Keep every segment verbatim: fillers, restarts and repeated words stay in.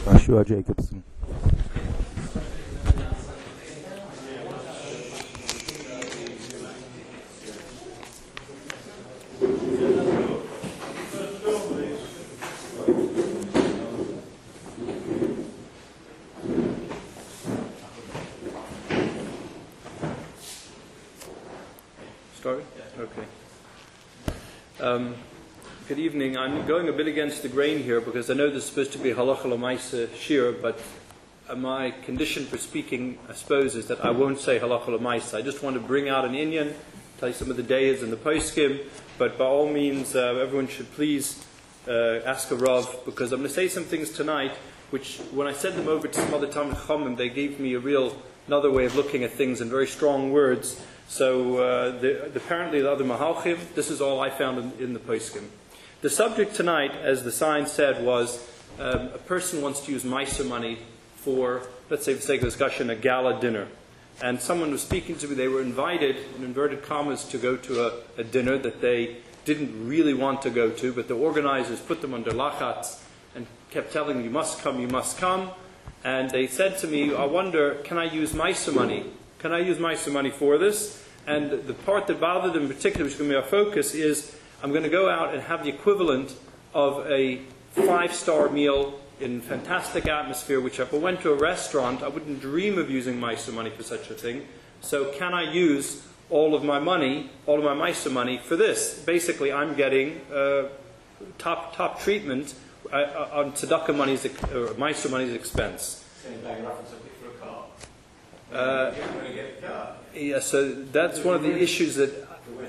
Joshua Jacobson. Start? Okay. Um, good evening. I'm going a bit against the grain here because I know this is supposed to be halacha l'maisa shir, but uh, my condition for speaking, I suppose, is that I won't say halacha l'maisa. I just want to bring out an inyan, tell you some of the days and the poskim, but by all means, uh, everyone should please uh, ask a rav, because I'm going to say some things tonight, which when I sent them over to some other Talmid Chachamim, they gave me a real another way of looking at things in very strong words. So uh, the, the, apparently the other Mahalchim, this is all I found in, in the poskim. The subject tonight, as the sign said, was um, a person wants to use Maisa money for, let's say for the sake of discussion, a gala dinner. And someone was speaking to me, they were invited, in inverted commas, to go to a, a dinner that they didn't really want to go to, but the organizers put them under lachatz and kept telling them, you must come, you must come. And they said to me, I wonder, can I use Maisa money? Can I use Maisa money for this? And the part that bothered them in particular, which is going to be our focus, is I'm going to go out and have the equivalent of a five-star meal in fantastic atmosphere, which if I went to a restaurant, I wouldn't dream of using Maisa money for such a thing. So can I use all of my money, all of my Maisa money for this? Basically, I'm getting uh, top top treatment uh, on tzedakah money's, or Maisa money's expense. Uh, yeah, so that's one of the issues that.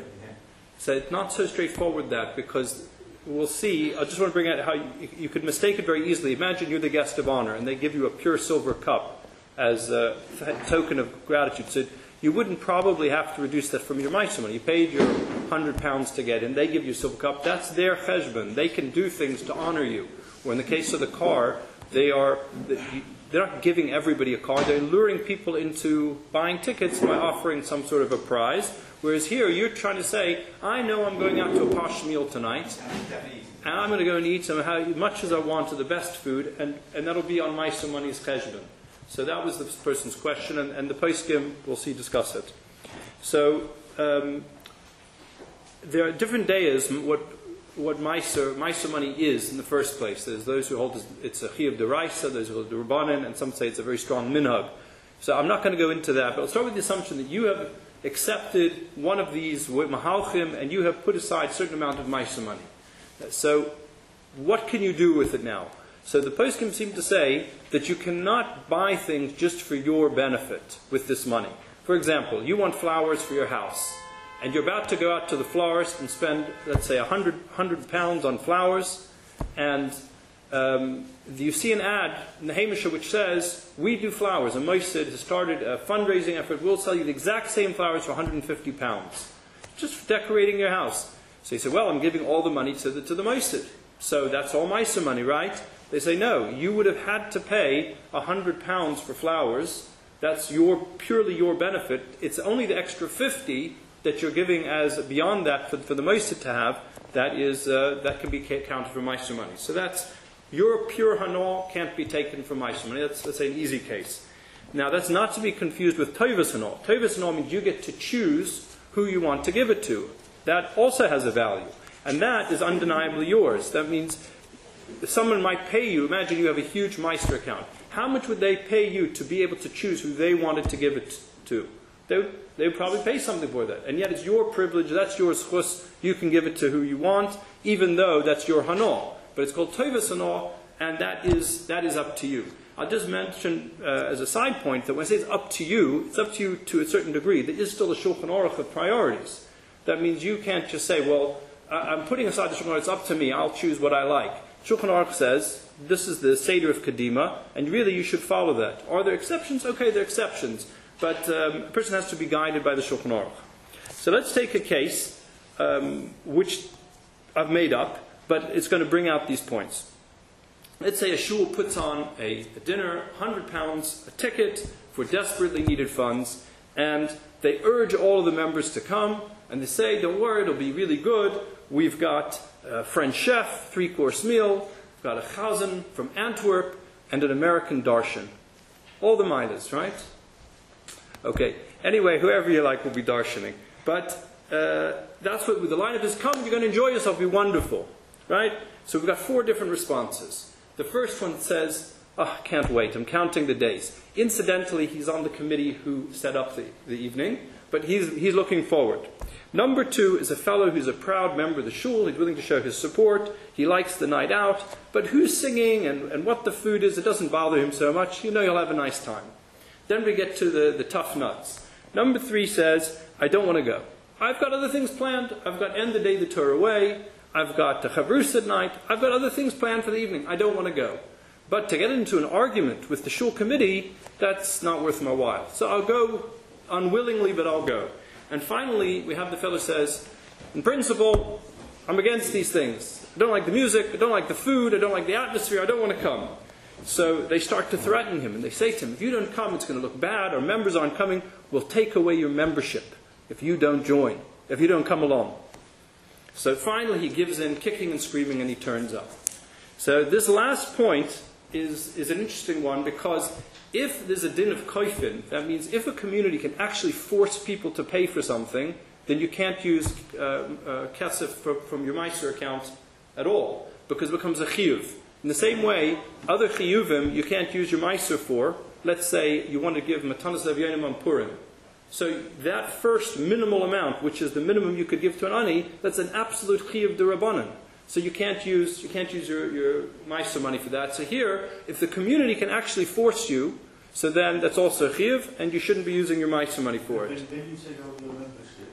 So it's not so straightforward that, because we'll see. I just want to bring out how you, you could mistake it very easily. Imagine you're the guest of honor, and they give you a pure silver cup as a token of gratitude. So you wouldn't probably have to reduce that from your Maisa money. You paid your hundred pounds to get in. They give you a silver cup. That's their cheshbon. They can do things to honor you. Or in the case of the car, they are. They're not giving everybody a car. They're luring people into buying tickets by offering some sort of a prize. Whereas here, you're trying to say, I know I'm going out to a posh meal tonight, and I'm going to go and eat some, how much as I want of the best food, and, and that'll be on Maisa money's cheshbon. So that was the person's question, and, and the poskim, we'll see, discuss it. So um, there are different days, what what Maisa, Maisa money is in the first place. There's those who hold it's a chiyuv deraisa, those who hold the rabbanan, and some say it's a very strong minhag. So I'm not going to go into that, but I'll start with the assumption that you have accepted one of these mahalchim and you have put aside a certain amount of Maisa money. So what can you do with it now? So the poskim seem to say that you cannot buy things just for your benefit with this money. For example, you want flowers for your house, and you're about to go out to the florist and spend, let's say, a hundred, hundred pounds on flowers, and um, you see an ad in the Hamisha which says, we do flowers, and Moisid has started a fundraising effort, we'll sell you the exact same flowers for one hundred fifty pounds, just for decorating your house. So you say, well, I'm giving all the money to the, to the Moisid, so that's all Maisa money, right? They say, no, you would have had to pay one hundred pounds for flowers, that's your purely your benefit, it's only the extra fifty that you're giving as beyond that for, for the Moisid to have, that is uh, that can be counted for Maisa money. So that's your pure hana can't be taken for Maisa money. That's, that's an easy case. Now that's not to be confused with Tovas hana. Tovas hana means you get to choose who you want to give it to. That also has a value, and that is undeniably yours. That means someone might pay you. Imagine you have a huge Meister account. How much would they pay you to be able to choose who they wanted to give it to? They would, they would probably pay something for that. And yet it's your privilege, that's your schus, you can give it to who you want, even though that's your hana. But it's called Tovas hana, and that is, that is up to you. I'll just mention uh, as a side point that when I say it's up to you, it's up to you to a certain degree. There is still a Shulchan Aruch of priorities. That means you can't just say, well, I'm putting aside the Shulchan Aruch, it's up to me, I'll choose what I like. Shulchan Aruch says, this is the Seder of Kedima, and really you should follow that. Are there exceptions? Okay, there are exceptions. But um, a person has to be guided by the Shulchan Aruch. So let's take a case um, which I've made up, but it's going to bring out these points. Let's say a shul puts on a, a dinner, one hundred pounds, a ticket for desperately needed funds, and they urge all of the members to come, and they say, don't worry, it'll be really good. We've got a French chef, three-course meal. We've got a chazan from Antwerp. and an American darshan. All the milas, right? Okay. Anyway, whoever you like will be darshaning. But uh, that's what the lineup is. Come, you're going to enjoy yourself, be wonderful. Right? So we've got four different responses. The first one says, oh, can't wait, I'm counting the days. Incidentally, he's on the committee who set up the, the evening, but he's, he's looking forward. Number two is a fellow who's a proud member of the shul. He's willing to show his support. He likes the night out. But who's singing and, and what the food is, it doesn't bother him so much. You know you'll have a nice time. Then we get to the, the tough nuts. Number three says, I don't want to go. I've got other things planned. I've got end the day the Torah way. I've got the chavrus at night. I've got other things planned for the evening. I don't want to go. But to get into an argument with the shul committee, that's not worth my while. So I'll go unwillingly, but I'll go. And finally, we have the fellow says, in principle, I'm against these things. I don't like the music, I don't like the food, I don't like the atmosphere, I don't want to come. So they start to threaten him, and they say to him, if you don't come, it's going to look bad, our members aren't coming, we'll take away your membership if you don't join, if you don't come along. So finally he gives in, kicking and screaming, and he turns up. So this last point is, is an interesting one, because if there's a din of koifin, that means if a community can actually force people to pay for something, then you can't use uh, uh, kesef from, from your Meiser account at all, because it becomes a chiyuv. In the same way, other chiyuvim you can't use your Meiser for. Let's say you want to give matanas levyonim on Purim. So that first minimal amount, which is the minimum you could give to an ani, that's an absolute chiyuv d'Rabbanan. So you can't use you can't use your, your Meiser money for that. So here, if the community can actually force you, so then that's also a chiyuv, and you shouldn't be using your Meiser money for it. When you say about your membership,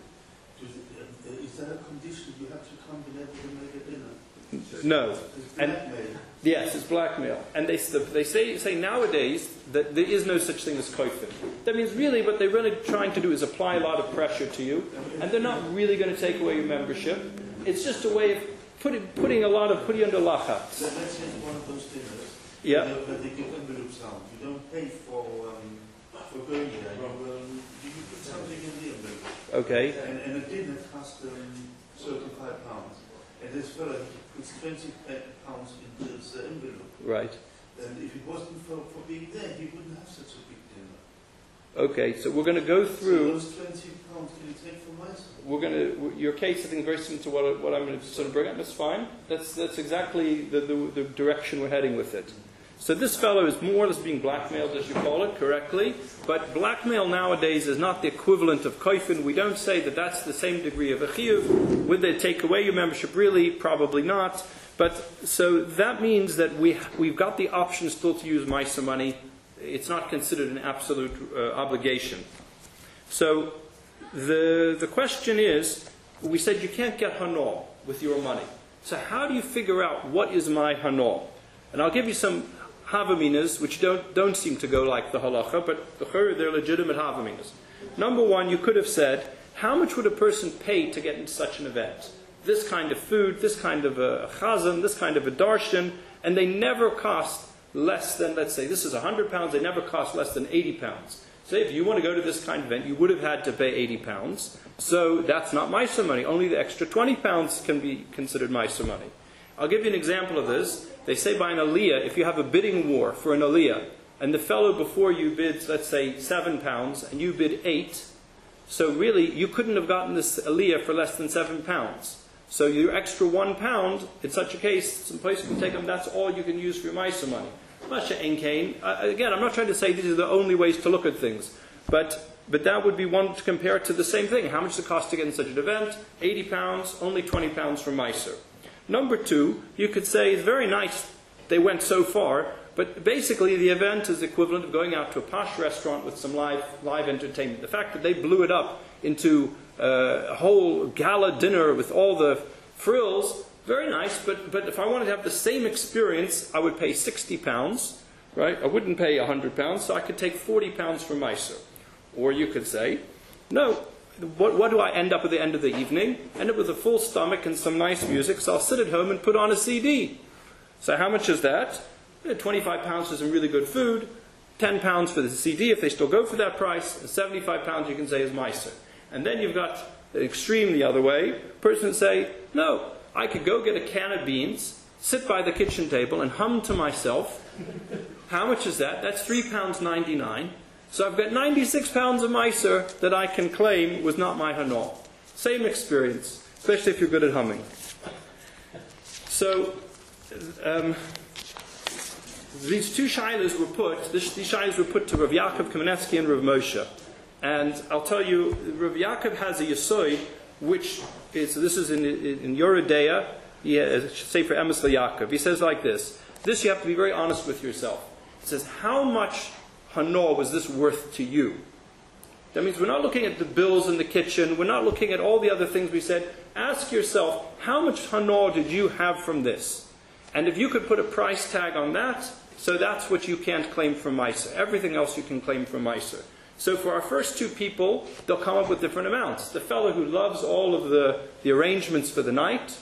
is that a condition you have to come whenever you make a dinner? No. It's And blackmail. yes, it's blackmail. And they they say say nowadays that there is no such thing as koifin. That means really what they're really trying to do is apply a lot of pressure to you, and they're not really going to take away your membership. It's just a way of putting putting a lot of putting you under lachatz. So let's say one of those dinners. Yeah. Where they give envelopes out. You don't pay for um, for going there. You, um, you put something in the envelope. Okay. And, and a dinner costs um, thirty-five pounds. And this fellow puts twenty pounds into this uh, envelope. Right. And if it wasn't for, for being there, he wouldn't have such a big dinner. Okay. So we're going to go through. So those twenty pounds can you take from myself? We're going to your case. I think is very similar to what what I'm going to sort of bring up. That's fine. That's that's exactly the, the the direction we're heading with it. So this fellow is more or less being blackmailed, as you call it, correctly. But blackmail nowadays is not the equivalent of koifin. We don't say that that's the same degree of a chiyuv. Would they take away your membership? Really, probably not. But so that means that we we've got the option still to use Meiser money. It's not considered an absolute uh, obligation. So the the question is, we said you can't get hanol with your money. So how do you figure out what is my hanol? And I'll give you some havaminas, which don't don't seem to go like the halacha, but they're legitimate havaminas. Number one, you could have said, how much would a person pay to get into such an event? This kind of food, this kind of a chazan, this kind of a darshan, and they never cost less than, let's say, this is one hundred pounds, they never cost less than eighty pounds. Say, if you want to go to this kind of event, you would have had to pay eighty pounds. So that's not Meiser money. Only the extra twenty pounds can be considered Meiser money. I'll give you an example of this. They say by an aliyah, if you have a bidding war for an aliyah, and the fellow before you bids, let's say, seven pounds, and you bid eight, so really, you couldn't have gotten this aliyah for less than seven pounds. So your extra one pound, in such a case, some place can take them, that's all you can use for your Meiser money. Masha Enkain, uh, again, I'm not trying to say these are the only ways to look at things, but but that would be one to compare to the same thing. How much does it cost to get in such an event? eighty pounds, only twenty pounds for Meiser. Number two, you could say, it's very nice they went so far, but basically the event is equivalent of going out to a posh restaurant with some live live entertainment. The fact that they blew it up into uh, a whole gala dinner with all the frills, very nice, but, but if I wanted to have the same experience, I would pay sixty pounds, right? I wouldn't pay one hundred pounds, so I could take forty pounds for Meiser. Or you could say, no, What, what do I end up at the end of the evening? End up with a full stomach and some nice music, so I'll sit at home and put on a C D. So how much is that? twenty-five pounds for some really good food, ten pounds for the C D if they still go for that price, and seventy-five pounds you can say is Meiser. And then you've got the extreme the other way. Person would say, no, I could go get a can of beans, sit by the kitchen table and hum to myself. How much is that? That's three pounds ninety-nine. So I've got ninety-six pounds of Meiser that I can claim was not my Hanor. Same experience, especially if you're good at humming. So, um, these two shilas were put, this, these shilas were put to Rav Yaakov Kamenetsky and Rav Moshe. And I'll tell you, Rav Yaakov has a Yesod, which is, this is in, in, in Yoredeya, he has, Sefer Emes LaYaakov. He says like this, this you have to be very honest with yourself. He says, how much Hanor was this worth to you? That means we're not looking at the bills in the kitchen, we're not looking at all the other things we said. Ask yourself, how much Hanor did you have from this? And if you could put a price tag on that, so that's what you can't claim from Meiser. Everything else you can claim from Meiser. So for our first two people, they'll come up with different amounts. The fellow who loves all of the, the arrangements for the night,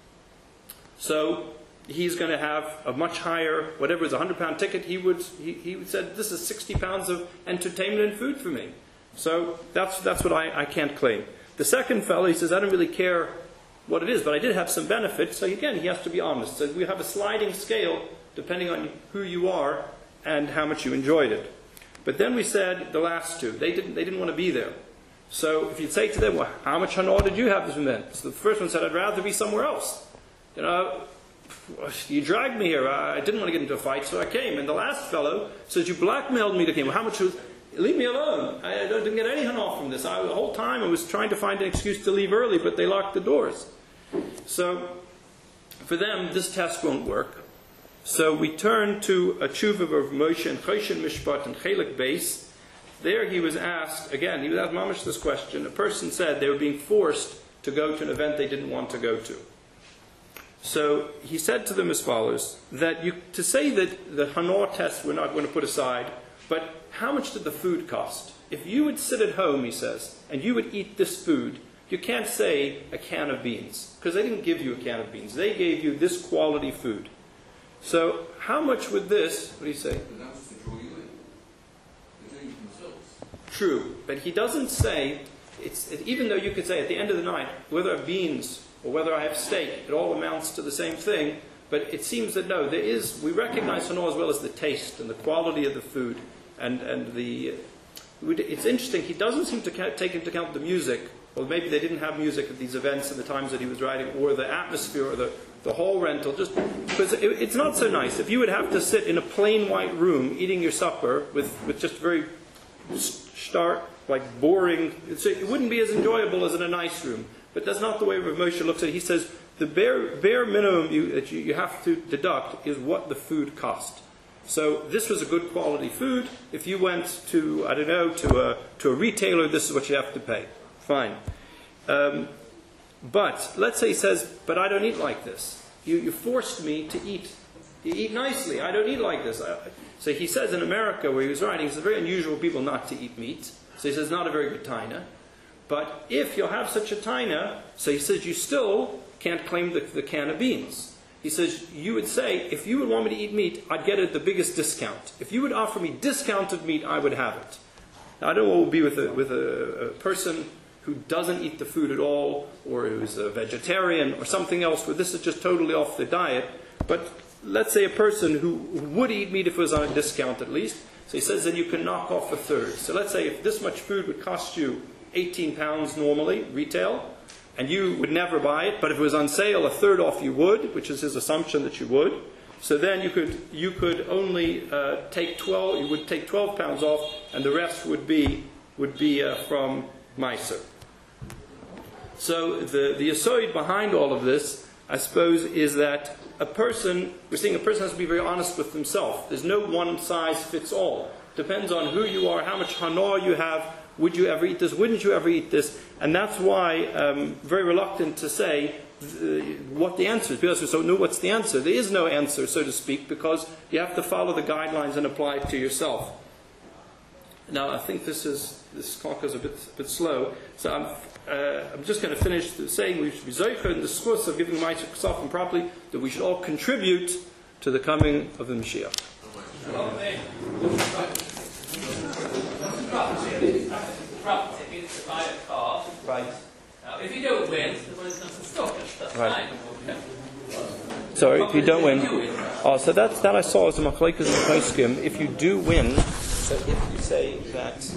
so he's going to have a much higher, whatever is a hundred pound ticket, he would, he, he would said, this is sixty pounds of entertainment and food for me. So that's, that's what I, I can't claim. The second fellow, he says, I don't really care what it is, but I did have some benefit. So again, he has to be honest. So we have a sliding scale depending on who you are and how much you enjoyed it. But then we said the last two, they didn't, they didn't want to be there. So if you'd say to them, well, how much Hanor did you have from then? So the first one said, I'd rather be somewhere else. You know, you dragged me here. I didn't want to get into a fight, so I came. And the last fellow says, you blackmailed me to come. Well, how much was... Leave me alone. I didn't get any Hanor from this. I, the whole time I was trying to find an excuse to leave early, but they locked the doors. So, for them, this test won't work. So we turn to a tshuva of Moshe and Choshen Mishpat and Chelik Beis. There he was asked, again, he was asked mamish this question. A person said they were being forced to go to an event they didn't want to go to. So he said to them as follows, that you, to say that the Hanor test we're not going to put aside, but how much did the food cost? If you would sit at home, he says, and you would eat this food, you can't say a can of beans, because they didn't give you a can of beans. They gave you this quality food. So how much would this, what do you say? But that was to draw you in. They're doing it themselves. True, but he doesn't say, it's, it, even though you could say at the end of the night, whether I have beans or whether I have steak, it all amounts to the same thing. But it seems that no, there is, we recognize Hanor as well as the taste and the quality of the food. And, and the, it's interesting, he doesn't seem to ca- take into account the music, or maybe they didn't have music at these events at the times that he was writing, or the atmosphere, or the, the hall rental, just because it, it's not so nice. If you would have to sit in a plain white room eating your supper with, with just very stark, like boring, it wouldn't be as enjoyable as in a nice room. But that's not the way Rav Moshe looks at it. He says the bare, bare minimum you, that you, you have to deduct is what the food cost. So this was a good quality food. If you went to, I don't know, to a, to a retailer, this is what you have to pay. Fine. Um, but let's say he says, but I don't eat like this. You, you forced me to eat. You eat nicely. I don't eat like this. I, so he says in America, where he was writing, it's very unusual for people not to eat meat. So he says, not a very good taina. But if you'll have such a taina, so he says, you still can't claim the, the can of beans. He says, you would say, if you would want me to eat meat, I'd get it at the biggest discount. If you would offer me discounted meat, I would have it. Now, I don't know what would be with, a, with a, a person who doesn't eat the food at all, or who's a vegetarian, or something else, where this is just totally off the diet. But let's say a person who, who would eat meat if it was on a discount at least. So he says, then you can knock off a third. So let's say if this much food would cost you eighteen pounds normally, retail, and you would never buy it, but if it was on sale, a third off you would, which is his assumption that you would. So then you could you could only uh, take twelve. You would take twelve pounds off, and the rest would be would be uh, from Meiser. So the the yesod behind all of this, I suppose, is that a person we're seeing a person has to be very honest with himself. There's no one size fits all. Depends on who you are, how much Hanor you have. Would you ever eat this? Wouldn't you ever eat this? And that's why I'm um, very reluctant to say uh, what the answer is. People say, so no, what's the answer? There is no answer, so to speak, because you have to follow the guidelines and apply it to yourself. Now, I think this is this clock is a bit a bit slow, so I'm uh, I'm just going to finish saying we should be zocher in the discourse of giving Ma'aser Ksafim properly, that we should all contribute to the coming of the Mashiach. Property, it's to buy a car. Right. Now, if you don't win, the money's not to stock it. That's right. fine. Sorry, if you don't win. Oh, so that's that I saw as a machlekes and poskim. If you do win, so if you say that